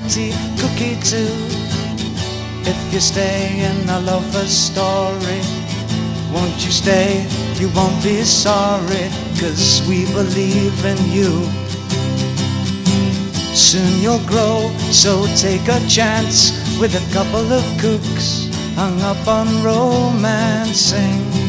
pretty cookie too. If you stay in a lover's story, won't you stay? You won't be sorry, 'cause we believe in you. Soon you'll grow, so take a chance with a couple of cooks hung up on romancing.